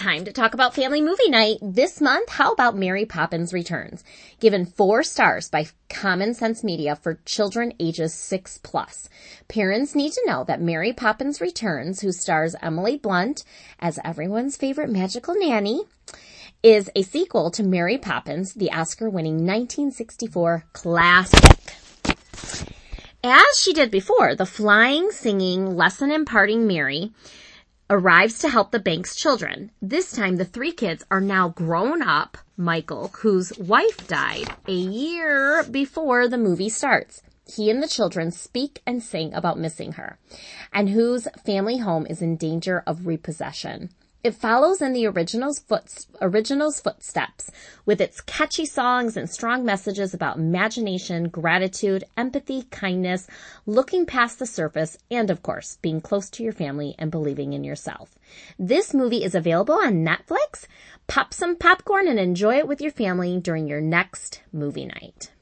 time to talk about family movie night. This month, how about Mary Poppins Returns? Given 4 stars by Common Sense Media for children ages 6+. Parents need to know that Mary Poppins Returns, who stars Emily Blunt as everyone's favorite magical nanny, is a sequel to Mary Poppins, the Oscar-winning 1964 classic. As she did before, the flying, singing, lesson-imparting Mary arrives to help the bank's children. This time, the 3 kids are now grown up. Michael, whose wife died a year before the movie starts. He and the children speak and sing about missing her, and whose family home is in danger of repossession. It follows in the original's footsteps with its catchy songs and strong messages about imagination, gratitude, empathy, kindness, looking past the surface, and of course, being close to your family and believing in yourself. This movie is available on Netflix. Pop some popcorn and enjoy it with your family during your next movie night.